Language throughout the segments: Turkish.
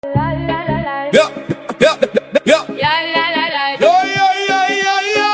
Yo, yo, yo. Yo, yo, yo, yo, yo.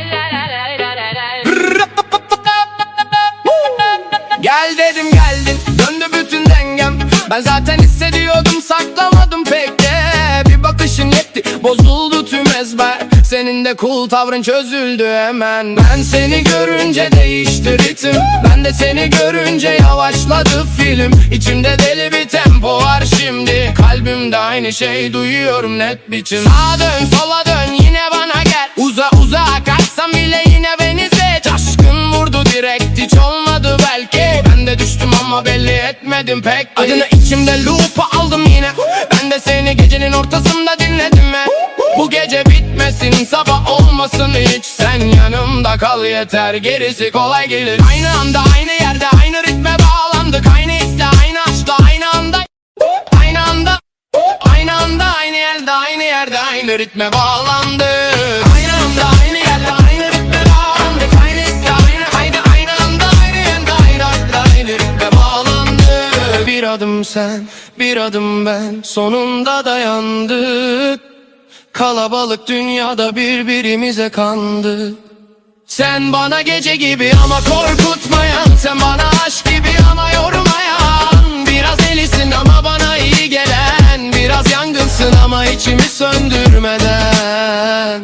Gel dedim geldin, döndü bütün dengem. Ben zaten hissediyordum, saklamadım pek de. Bir bakışın yetti, bozuldu tüm ezber. Senin de cool tavrın çözüldü hemen. Ben seni görünce değişti ritim, ben de seni görünce yavaşladı film. İçimde deli bir tempo var şimdi, kalbimde aynı şey duyuyorum net biçim. Sağa dön sola dön yine bana gel, uza uza kaçsam bile yine beni seç. Aşkın vurdu direkt, hiç olmadı belki. Ben de düştüm ama belli etmedim pek. Adını içimde loop'a aldım yine, ben de seni gecenin ortasında dinledim ve bu gece bitmesin, sabah olmasın hiç. Sen yanımda kal yeter, gerisi kolay gelir. Aynı anda aynı yerde aynı ritme bağlandık. Aynı hisle aynı aşkla aynı anda. Aynı anda aynı anda aynı yerde aynı ritme bağlandık. Aynı anda aynı yerde aynı ritme bağlandık. Aynı hisle aynı anda aynı yerde aynı ritme bağlandık. Bir adım sen bir adım ben, sonunda dayandık. Kalabalık dünyada birbirimize kandık. Sen bana gece gibi ama korkutmayan, sen bana aşk gibi ama yormayan. Biraz delisin ama bana iyi gelen, biraz yangınsın ama içimi söndürmeden.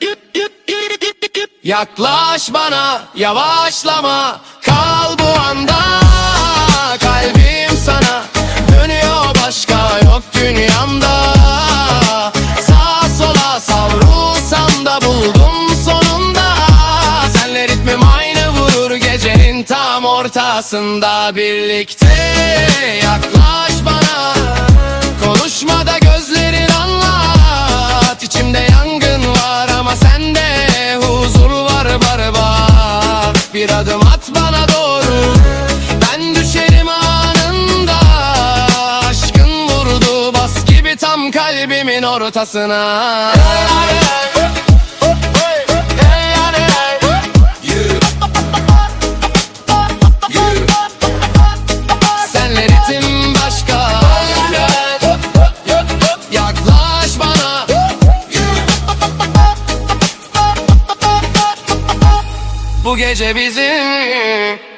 Yaklaş bana, yavaşlama, kal bu anda. Kalbim sana dönüyor, başka yok dünyamda. Sağa sola savrulsam da buldum sonunda. Senle ritmim aynı vurur gecenin tam ortasında. Birlikte yaklaş bana, konuşmada gözlerin anlat. İçimde yangın var ama sende huzur var bak. Bir adım at bana doğru, ben düşerim anında. Aşkın vurdu bas gibi tam kalbimin ortasına. Senle ritim başka, yaklaş bana. Bu gece bizim.